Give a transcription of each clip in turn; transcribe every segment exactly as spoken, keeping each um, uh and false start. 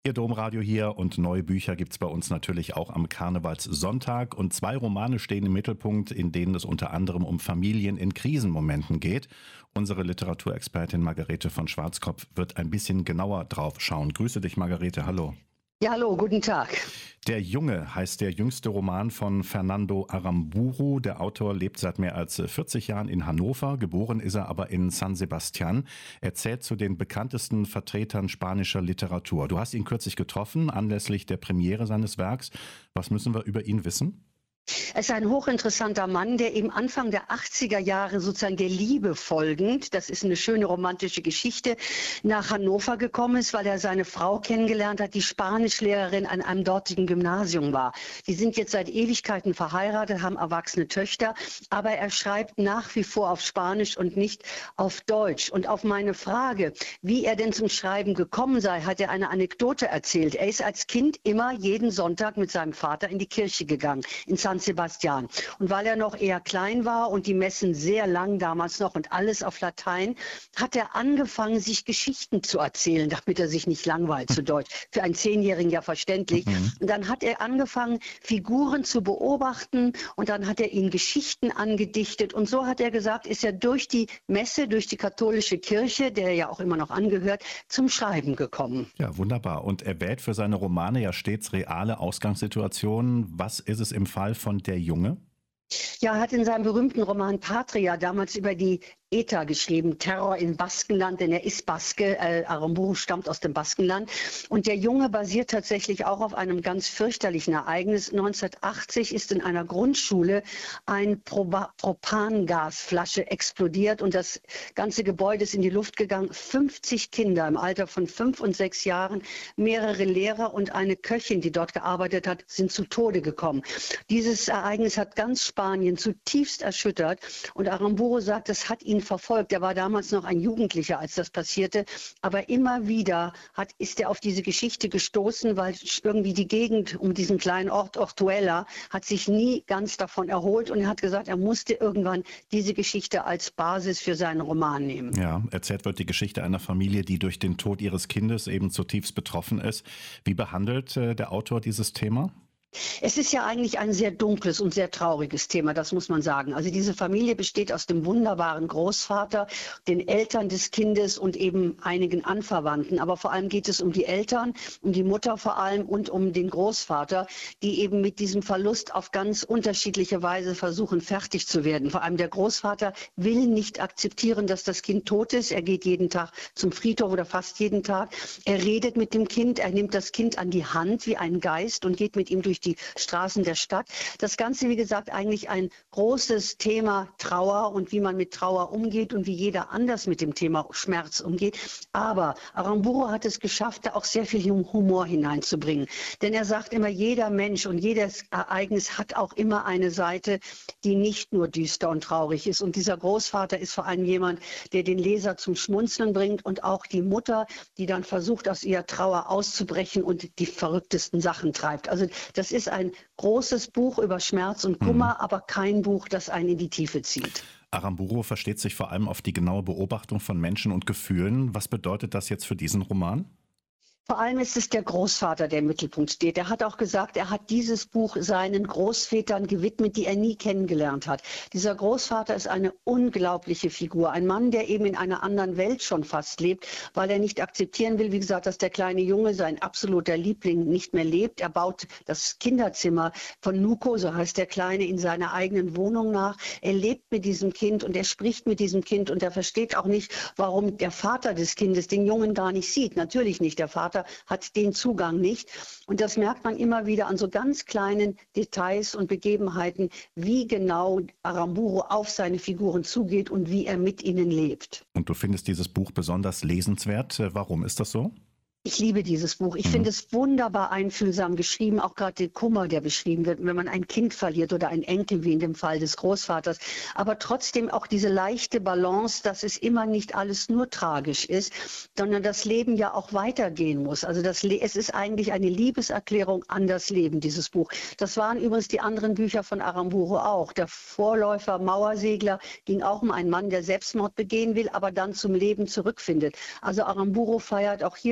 Ihr Domradio hier und neue Bücher gibt's bei uns natürlich auch am Karnevalssonntag. Und zwei Romane stehen im Mittelpunkt, in denen es unter anderem um Familien in Krisenmomenten geht. Unsere Literaturexpertin Margarete von Schwarzkopf wird ein bisschen genauer drauf schauen. Grüße dich, Margarete, hallo. Ja, hallo, guten Tag. Der Junge heißt der jüngste Roman von Fernando Aramburu. Der Autor lebt seit mehr als vierzig Jahren in Hannover. Geboren ist er aber in San Sebastián. Er zählt zu den bekanntesten Vertretern spanischer Literatur. Du hast ihn kürzlich getroffen, anlässlich der Premiere seines Werks. Was müssen wir über ihn wissen? Er ist ein hochinteressanter Mann, der eben Anfang der achtziger Jahre sozusagen der Liebe folgend, das ist eine schöne romantische Geschichte, nach Hannover gekommen ist, weil er seine Frau kennengelernt hat, die Spanischlehrerin an einem dortigen Gymnasium war. Die sind jetzt seit Ewigkeiten verheiratet, haben erwachsene Töchter, aber er schreibt nach wie vor auf Spanisch und nicht auf Deutsch. Und auf meine Frage, wie er denn zum Schreiben gekommen sei, hat er eine Anekdote erzählt. Er ist als Kind immer jeden Sonntag mit seinem Vater in die Kirche gegangen, in San Sebastián. Und weil er noch eher klein war und die Messen sehr lang damals noch und alles auf Latein, hat er angefangen, sich Geschichten zu erzählen, damit er sich nicht langweilt, zu Deutsch. Für einen Zehnjährigen ja verständlich. Mhm. Und dann hat er angefangen, Figuren zu beobachten und dann hat er ihnen Geschichten angedichtet. Und so hat er gesagt, ist er durch die Messe, durch die katholische Kirche, der er ja auch immer noch angehört, zum Schreiben gekommen. Ja, wunderbar. Und er wählt für seine Romane ja stets reale Ausgangssituationen. Was ist es im Fall von Der Junge? Ja, er hat in seinem berühmten Roman Patria damals über die E T A geschrieben, Terror im Baskenland, denn er ist Baske, äh, Aramburu stammt aus dem Baskenland. Und der Junge basiert tatsächlich auch auf einem ganz fürchterlichen Ereignis. neunzehnhundertachtzig ist in einer Grundschule eine Proba- Propangasflasche explodiert und das ganze Gebäude ist in die Luft gegangen. fünfzig Kinder im Alter von fünf und sechs Jahren, mehrere Lehrer und eine Köchin, die dort gearbeitet hat, sind zu Tode gekommen. Dieses Ereignis hat ganz Spanien zutiefst erschüttert und Aramburu sagt, das hat ihn verfolgt. Er war damals noch ein Jugendlicher, als das passierte. Aber immer wieder hat, ist er auf diese Geschichte gestoßen, weil irgendwie die Gegend um diesen kleinen Ort Ortuella hat sich nie ganz davon erholt. Und er hat gesagt, er musste irgendwann diese Geschichte als Basis für seinen Roman nehmen. Ja, erzählt wird die Geschichte einer Familie, die durch den Tod ihres Kindes eben zutiefst betroffen ist. Wie behandelt äh, der Autor dieses Thema? Es ist ja eigentlich ein sehr dunkles und sehr trauriges Thema, das muss man sagen. Also diese Familie besteht aus dem wunderbaren Großvater, den Eltern des Kindes und eben einigen Anverwandten. Aber vor allem geht es um die Eltern, um die Mutter vor allem und um den Großvater, die eben mit diesem Verlust auf ganz unterschiedliche Weise versuchen, fertig zu werden. Vor allem der Großvater will nicht akzeptieren, dass das Kind tot ist. Er geht jeden Tag zum Friedhof oder fast jeden Tag. Er redet mit dem Kind, er nimmt das Kind an die Hand wie ein Geist und geht mit ihm durch die Straßen der Stadt. Das Ganze, wie gesagt, eigentlich ein großes Thema Trauer und wie man mit Trauer umgeht und wie jeder anders mit dem Thema Schmerz umgeht. Aber Aramburu hat es geschafft, da auch sehr viel Humor hineinzubringen. Denn er sagt immer, jeder Mensch und jedes Ereignis hat auch immer eine Seite, die nicht nur düster und traurig ist. Und dieser Großvater ist vor allem jemand, der den Leser zum Schmunzeln bringt und auch die Mutter, die dann versucht, aus ihrer Trauer auszubrechen und die verrücktesten Sachen treibt. Also das ist ein großes Buch über Schmerz und Kummer, mhm. aber kein Buch, das einen in die Tiefe zieht. Aramburu versteht sich vor allem auf die genaue Beobachtung von Menschen und Gefühlen. Was bedeutet das jetzt für diesen Roman? Vor allem ist es der Großvater, der im Mittelpunkt steht. Er hat auch gesagt, er hat dieses Buch seinen Großvätern gewidmet, die er nie kennengelernt hat. Dieser Großvater ist eine unglaubliche Figur. Ein Mann, der eben in einer anderen Welt schon fast lebt, weil er nicht akzeptieren will, wie gesagt, dass der kleine Junge, sein absoluter Liebling, nicht mehr lebt. Er baut das Kinderzimmer von Nuko, so heißt der Kleine, in seiner eigenen Wohnung nach. Er lebt mit diesem Kind und er spricht mit diesem Kind und er versteht auch nicht, warum der Vater des Kindes den Jungen gar nicht sieht. Natürlich nicht, der Vater hat den Zugang nicht. Und das merkt man immer wieder an so ganz kleinen Details und Begebenheiten, wie genau Aramburu auf seine Figuren zugeht und wie er mit ihnen lebt. Und du findest dieses Buch besonders lesenswert. Warum ist das so? Ich liebe dieses Buch. Ich mhm. finde es wunderbar einfühlsam geschrieben, auch gerade den Kummer, der beschrieben wird, wenn man ein Kind verliert oder ein Enkel, wie in dem Fall des Großvaters. Aber trotzdem auch diese leichte Balance, dass es immer nicht alles nur tragisch ist, sondern das Leben ja auch weitergehen muss. Also das Le- es ist eigentlich eine Liebeserklärung an das Leben, dieses Buch. Das waren übrigens die anderen Bücher von Aramburu auch. Der Vorläufer Mauersegler ging auch um einen Mann, der Selbstmord begehen will, aber dann zum Leben zurückfindet. Also Aramburu feiert auch hier das Leben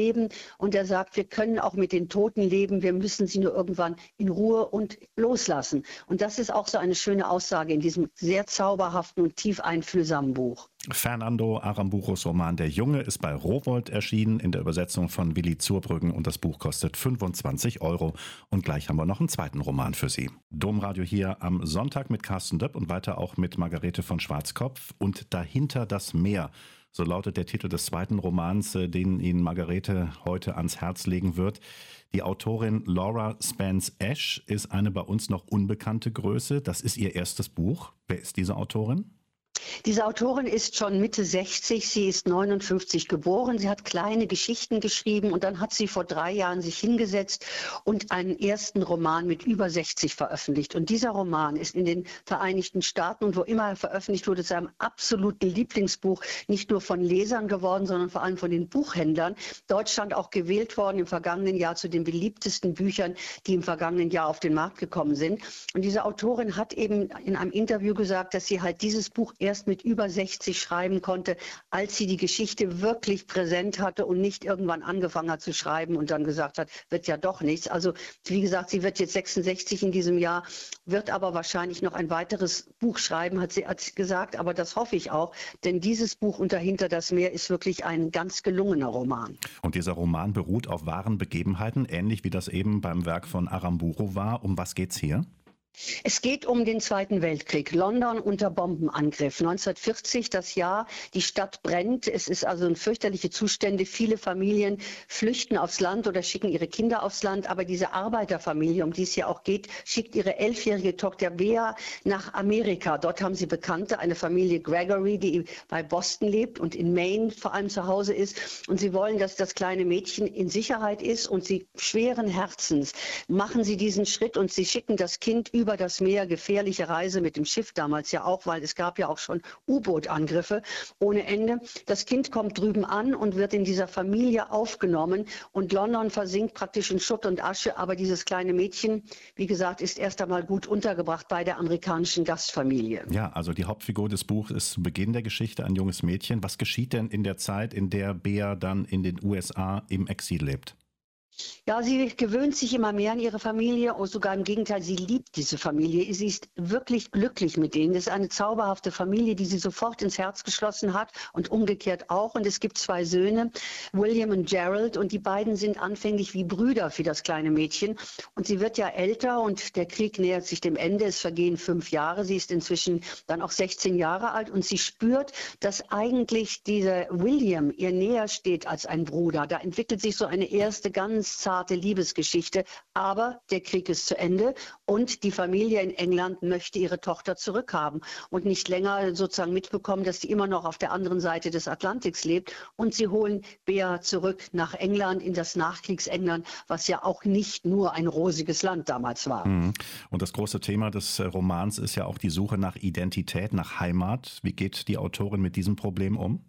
leben. Und er sagt, wir können auch mit den Toten leben, wir müssen sie nur irgendwann in Ruhe und loslassen. Und das ist auch so eine schöne Aussage in diesem sehr zauberhaften und tief einfühlsamen Buch. Fernando Aramburus Roman Der Junge ist bei Rowohlt erschienen in der Übersetzung von Willi Zurbrüggen und das Buch kostet fünfundzwanzig Euro. Und gleich haben wir noch einen zweiten Roman für Sie. Domradio hier am Sonntag mit Carsten Döpp und weiter auch mit Margarete von Schwarzkopf und Dahinter das Meer. So lautet der Titel des zweiten Romans, den Ihnen Margarete heute ans Herz legen wird. Die Autorin Laura Spence Ash ist eine bei uns noch unbekannte Größe. Das ist ihr erstes Buch. Wer ist diese Autorin? Diese Autorin ist schon Mitte sechzig, sie ist neunundfünfzig geboren, sie hat kleine Geschichten geschrieben und dann hat sie vor drei Jahren sich hingesetzt und einen ersten Roman mit über sechzig veröffentlicht. Und dieser Roman ist in den Vereinigten Staaten und wo immer er veröffentlicht wurde, zu einem absoluten Lieblingsbuch, nicht nur von Lesern geworden, sondern vor allem von den Buchhändlern. Deutschland auch gewählt worden im vergangenen Jahr zu den beliebtesten Büchern, die im vergangenen Jahr auf den Markt gekommen sind. Und diese Autorin hat eben in einem Interview gesagt, dass sie halt dieses Buch erst mit über sechzig schreiben konnte, als sie die Geschichte wirklich präsent hatte und nicht irgendwann angefangen hat zu schreiben und dann gesagt hat, wird ja doch nichts. Also wie gesagt, sie wird jetzt sechsundsechzig in diesem Jahr, wird aber wahrscheinlich noch ein weiteres Buch schreiben, hat sie, hat sie gesagt, aber das hoffe ich auch, denn dieses Buch Und Dahinter das Meer ist wirklich ein ganz gelungener Roman. Und dieser Roman beruht auf wahren Begebenheiten, ähnlich wie das eben beim Werk von Aramburu war. Um was geht's hier? Es geht um den Zweiten Weltkrieg. London unter Bombenangriff. neunzehnhundertvierzig, das Jahr, die Stadt brennt. Es ist also ein fürchterliche Zustände. Viele Familien flüchten aufs Land oder schicken ihre Kinder aufs Land. Aber diese Arbeiterfamilie, um die es hier auch geht, schickt ihre elfjährige Tochter Bea nach Amerika. Dort haben sie Bekannte, eine Familie Gregory, die bei Boston lebt und in Maine vor allem zu Hause ist. Und sie wollen, dass das kleine Mädchen in Sicherheit ist. Und sie schweren Herzens machen sie diesen Schritt und sie schicken das Kind über über das Meer, gefährliche Reise mit dem Schiff damals ja auch, weil es gab ja auch schon U-Boot-Angriffe ohne Ende. Das Kind kommt drüben an und wird in dieser Familie aufgenommen und London versinkt praktisch in Schutt und Asche, aber dieses kleine Mädchen, wie gesagt, ist erst einmal gut untergebracht bei der amerikanischen Gastfamilie. Ja, also die Hauptfigur des Buchs ist zu Beginn der Geschichte ein junges Mädchen. Was geschieht denn in der Zeit, in der Bea dann in den U S A im Exil lebt? Ja, sie gewöhnt sich immer mehr an ihre Familie und sogar im Gegenteil, sie liebt diese Familie. Sie ist wirklich glücklich mit denen. Das ist eine zauberhafte Familie, die sie sofort ins Herz geschlossen hat und umgekehrt auch. Und es gibt zwei Söhne, William und Gerald, und die beiden sind anfänglich wie Brüder für das kleine Mädchen. Und sie wird ja älter und der Krieg nähert sich dem Ende. Es vergehen fünf Jahre. Sie ist inzwischen dann auch sechzehn Jahre alt und sie spürt, dass eigentlich dieser William ihr näher steht als ein Bruder. Da entwickelt sich so eine erste ganz zarte Liebesgeschichte, aber der Krieg ist zu Ende und die Familie in England möchte ihre Tochter zurückhaben und nicht länger sozusagen mitbekommen, dass sie immer noch auf der anderen Seite des Atlantiks lebt, und sie holen Bea zurück nach England, in das Nachkriegsengland, was ja auch nicht nur ein rosiges Land damals war. Und das große Thema des Romans ist ja auch die Suche nach Identität, nach Heimat. Wie geht die Autorin mit diesem Problem um?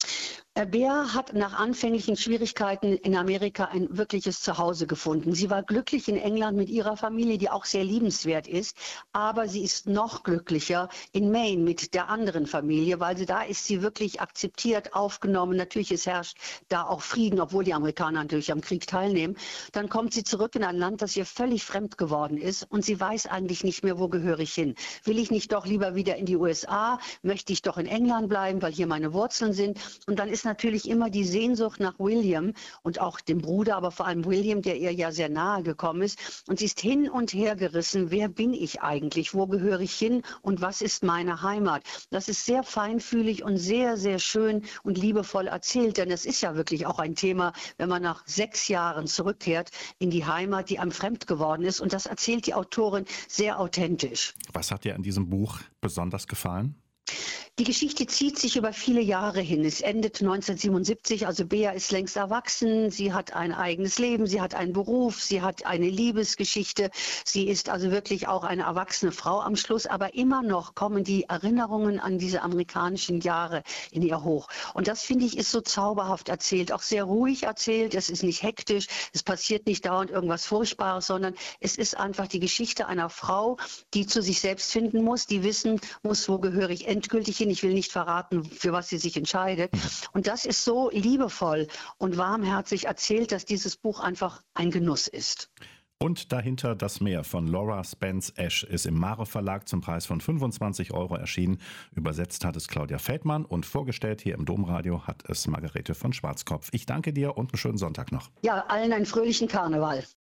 Bea hat nach anfänglichen Schwierigkeiten in Amerika ein wirkliches Zuhause gefunden. Sie war glücklich in England mit ihrer Familie, die auch sehr liebenswert ist, aber sie ist noch glücklicher in Maine mit der anderen Familie, weil sie da ist sie wirklich akzeptiert, aufgenommen. Natürlich es herrscht da auch Frieden, obwohl die Amerikaner natürlich am Krieg teilnehmen. Dann kommt sie zurück in ein Land, das ihr völlig fremd geworden ist und sie weiß eigentlich nicht mehr, wo gehöre ich hin. Will ich nicht doch lieber wieder in die U S A? Möchte ich doch in England bleiben, weil hier meine Wurzeln sind? Und dann ist natürlich immer die Sehnsucht nach William und auch dem Bruder, aber vor allem William, der ihr ja sehr nahe gekommen ist. Und sie ist hin und her gerissen. Wer bin ich eigentlich? Wo gehöre ich hin? Und was ist meine Heimat? Das ist sehr feinfühlig und sehr, sehr schön und liebevoll erzählt. Denn es ist ja wirklich auch ein Thema, wenn man nach sechs Jahren zurückkehrt in die Heimat, die einem fremd geworden ist. Und das erzählt die Autorin sehr authentisch. Was hat dir an diesem Buch besonders gefallen? Die Geschichte zieht sich über viele Jahre hin. Es endet neunzehnhundertsiebenundsiebzig, also Bea ist längst erwachsen, sie hat ein eigenes Leben, sie hat einen Beruf, sie hat eine Liebesgeschichte, sie ist also wirklich auch eine erwachsene Frau am Schluss, aber immer noch kommen die Erinnerungen an diese amerikanischen Jahre in ihr hoch. Und das, finde ich, ist so zauberhaft erzählt, auch sehr ruhig erzählt, es ist nicht hektisch, es passiert nicht dauernd irgendwas Furchtbares, sondern es ist einfach die Geschichte einer Frau, die zu sich selbst finden muss, die wissen muss, wo gehöre ich endgültig hin. Anwältin, ich will nicht verraten, für was sie sich entscheidet. Und das ist so liebevoll und warmherzig erzählt, dass dieses Buch einfach ein Genuss ist. Und dahinter das Meer von Laura Spence Ash ist im Mare Verlag zum Preis von fünfundzwanzig Euro erschienen. Übersetzt hat es Claudia Feldmann und vorgestellt hier im Domradio hat es Margarete von Schwarzkopf. Ich danke dir und einen schönen Sonntag noch. Ja, allen einen fröhlichen Karneval.